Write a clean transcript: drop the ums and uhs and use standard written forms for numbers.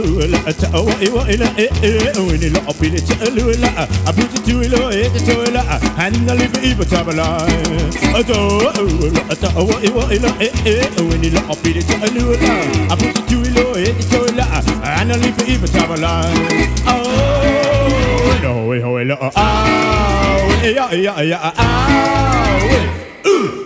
لا تأوي وإلى وين لا أبي تألو لا أبي تتولو تتولا هن اللي بيبى تبلا لا تأوي وإلى وين لا أبي تألو لا أبي تتولو تتولا هن اللي بيبى تبلا no, we hold it. Oh, yeah, yeah, yeah. Oh,